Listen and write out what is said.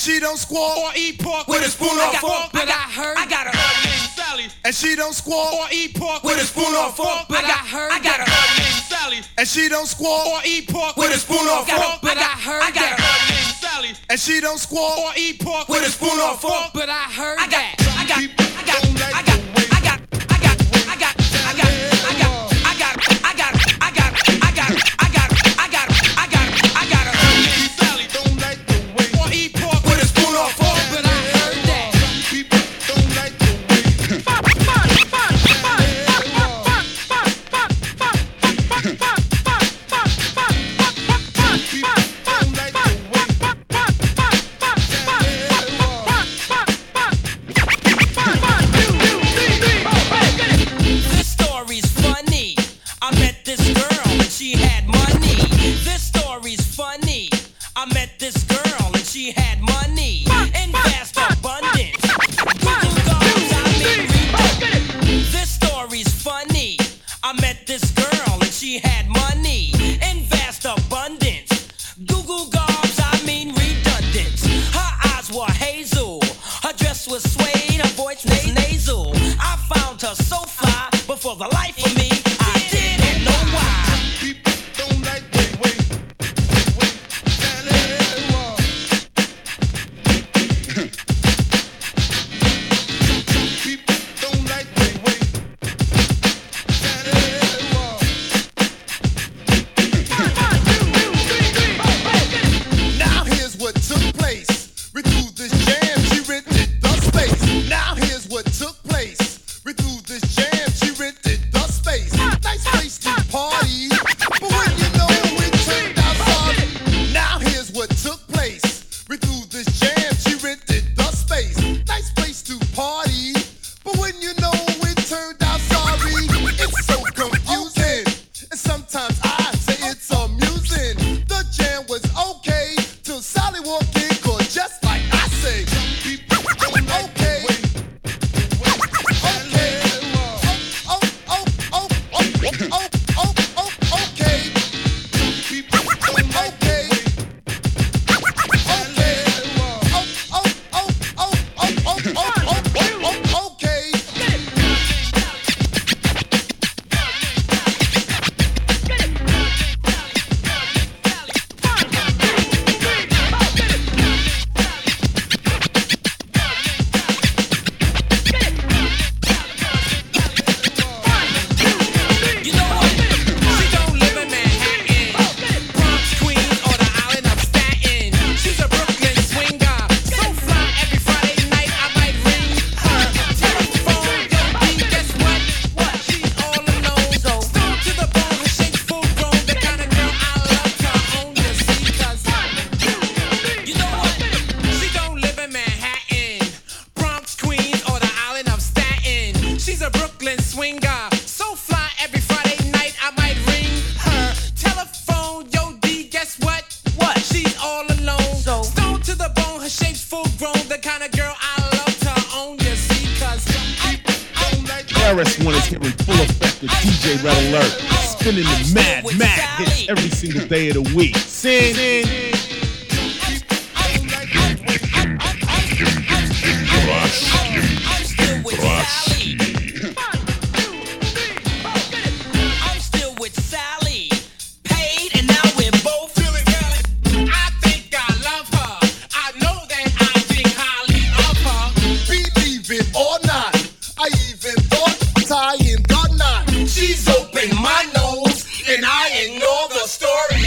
she don't squawk or eat pork with a spoon or fork. But I heard I got a girl named Sally. And she don't squawk or eat pork with a spoon or fork. But I heard I got a girl named Sally. And she don't squawk or eat pork with a spoon or fork. But I heard I got a girl named Sally. And she don't squawk or eat pork with a spoon or fork. But I heard I got every single day of the week. Sing. I'm still with Sally. Paid and now we're both feeling Sally. I think I love her. I know that I think highly of her. Believe it or not, I even thought tying the knot. She's opened my nose and I ignore the story.